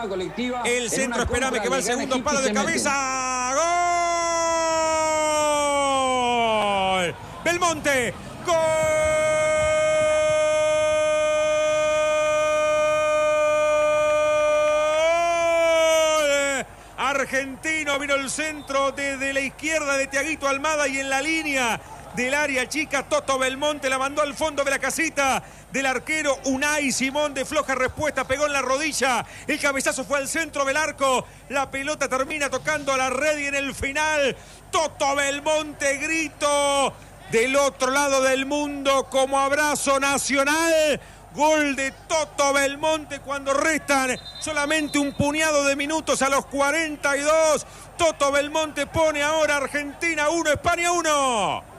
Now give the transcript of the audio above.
forma colectiva. El centro, espérame, que va el segundo palo de cabeza. ¡Gol! Belmonte. ¡Gol! Argentino, vino el centro desde la izquierda de Thiaguito Almada y en la línea del área chica, Toto Belmonte la mandó al fondo de la casita del arquero Unai Simón, de floja respuesta, pegó en la rodilla, el cabezazo fue al centro del arco, la pelota termina tocando a la red y en el final, Toto Belmonte, grito del otro lado del mundo como abrazo nacional. Gol de Toto Belmonte cuando restan solamente un puñado de minutos a los 42. Toto Belmonte pone ahora Argentina 1, España 1.